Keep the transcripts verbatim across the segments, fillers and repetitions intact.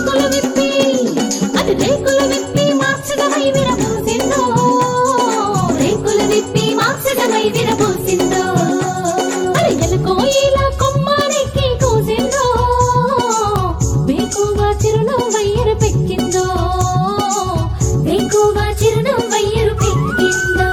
రేకులు విప్పి అది రేకులు విప్పి మాక్షగమై విరబూసిందో రేకులు విప్పి మాక్షగమై విరబూసిందో అది ఎలుకో ఇలా కొమ్మనికి కూసిందో వేకువ చిరునవ్వు వయ్యరు పెక్కిందో వేకువ చిరునవ్వు వయ్యరు పెక్కిందో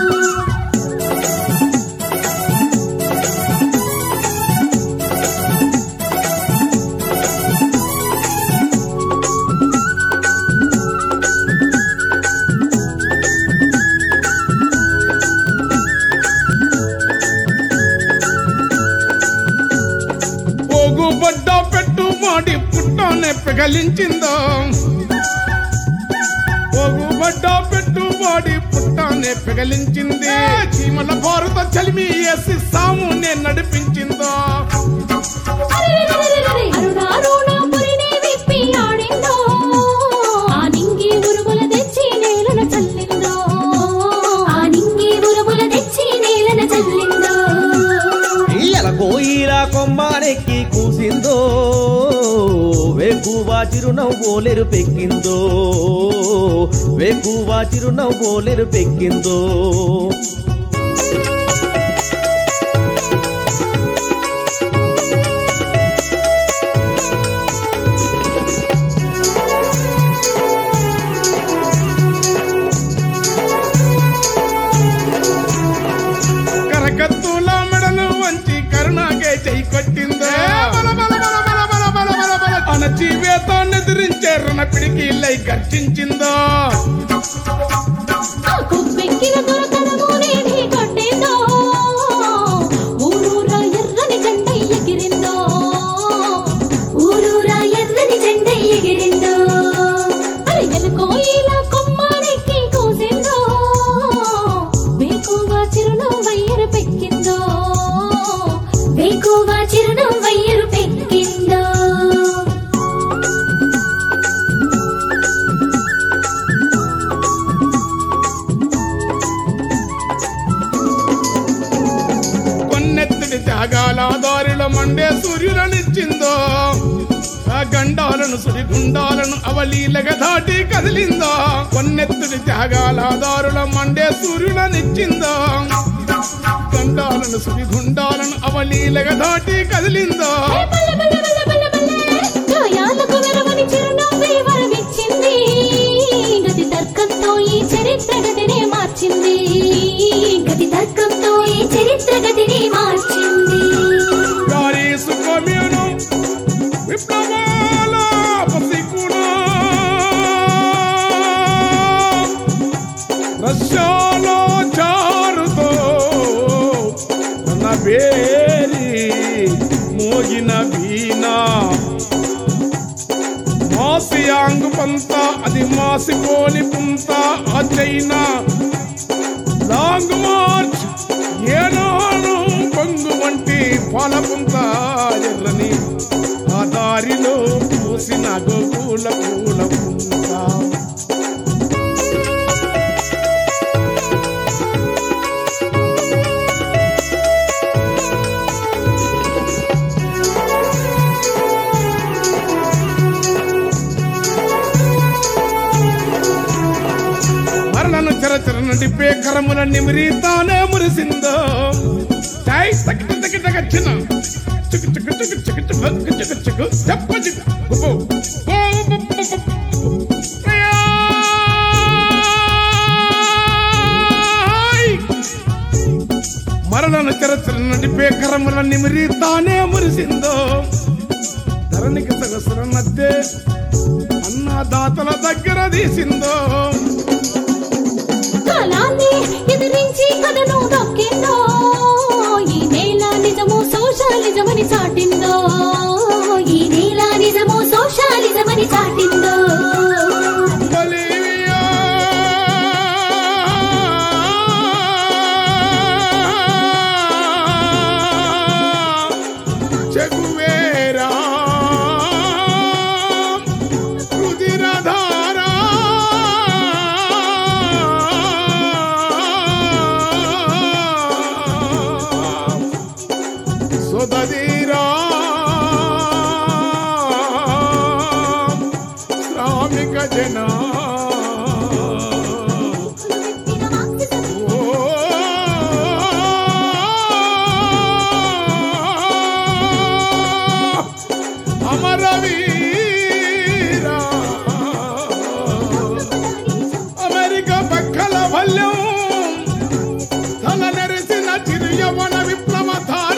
పోగుబడ్డ పెట్టు మాడి పుట్టనే పెగలించిందో పోగుబడ్డ పెట్టు మాడి పుట్టనే పెగలించింది చీమల భారత చలిమి వేసి సాము నే నడిపించిందో ఎలకోయిలా కొమ్మానెక్కి కూసిందో వేకువ చిరునవ్వోలెరు పెక్కిందో వేకువ చిరునవ్వోలెరు పెక్కిందో కరకత్తుల మెడలు వంచి కరుణాగే చై కొట్టిందో అణచివేతాన్ని ఎదిరించే రుణ పిడికిలై గర్జించిందో ఊరూరా ఎర్రని జెండ ఎగిరిందో ఊరూరా ఎర్రని జెండ ఎగిరిందో అది ఎలుకో ఇలా కొమ్మనికి కూసిందో వేకువ చిరునవ్వు వయ్యరు పెక్కిందో వేకువ చిరునవ్వు వయ్యరు పెక్కిందో కొన్నెత్తుడి త్యాగాల దారిలో మండే సూర్యులనిచ్చిందో ఆ గండాలను సుడిగుండాలను అవలీలగా దాటి కదిలిందో కొన్నెత్తుడి త్యాగాల దారుల మండే సూర్యులనిచ్చిందో గండాలను సుడిగుండాలను అవలీలగా దాటి కదిలిందో గాయాలకు వెరవని చిరునవ్వే వరమిచ్చింది గతి తర్కంతో ఈ చరిత్ర గతినే మార్చింది గతి తర్కంతో ఈ చరిత్ర గతినే మార్చింది గారీసు కొమ్యూను విప్లవాల పసికుడా రష్యాలో చారుతో తన బేరి మోగిన వీణా మాసియాంగు పంత అది మాసిపోని పుంత ఆ చైనా లాంగ్ మార్చ్ ఏనాడు పొంగు వంటి పాలపుంత ఎర్రని ఆ దారిలో పూసిన గోకుల పూల పుంత మరణను చరచర నడిపే కరముల నిమిరి తానే మురిసిందో చాయ్ తగిట తగిట గచ్చిన చుకు చుకు చుకు చుకు చుకు చుకు చుకు చెప్ప చుకు గుబో మరణను చరచర నడిపే కరముల నిమిరి తానే మురిసిందో ధరణికి సగసుర నద్దే అన్నదాతల దగ్గర తీసిందో కాలాన్ని ఎదిరించి కథను దొక్కిందో ఈ నేల నిజము సోషలిజమని చాటిందో ఈ నేల నిజము సోషలిజమని చాటిందో బొలీవియా చెగువేరా రుధిరధారా సోదరీరా ధార్మిక జనా పెట్టిన మాక్సిజం ఓ అమరవీరా అమెరికా పక్కల వల్యం తల నెరిసిన చిరియవన విప్లవ ధార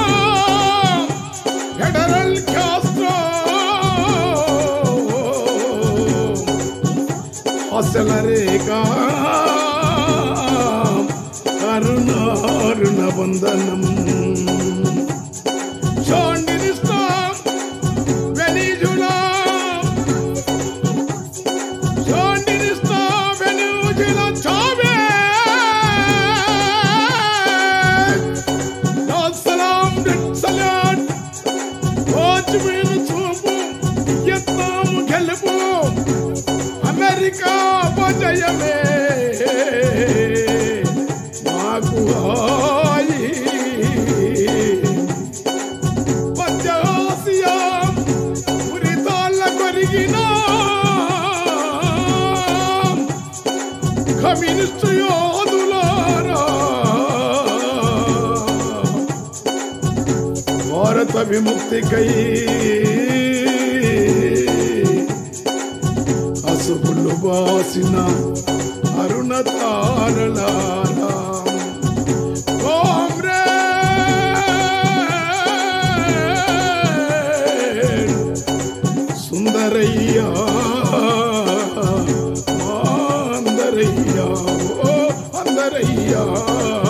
ఫెడరల్ క్యాస్ట్రో అసల రేఖ కరుణారుణ వందనం షోండినిస్టా వెనిజులా షోండినిస్టా వెనిజులా చావే సలాం సలాట్ ఓచ్మిన్ చూపు యత్నాము గెలుపు అమెరికా విజయమే మాకు హాయి మధ్య ఆసియా ఉరితాళ్ళ కొరిగిన కమ్యూనిస్టు యోధులారా భారత విముక్తికై అసుపులు బాసిన అరుణ తారలారా కామ్రేడ్ సుందరయ్యా అందరయ్యా ఓ అందరయ్యా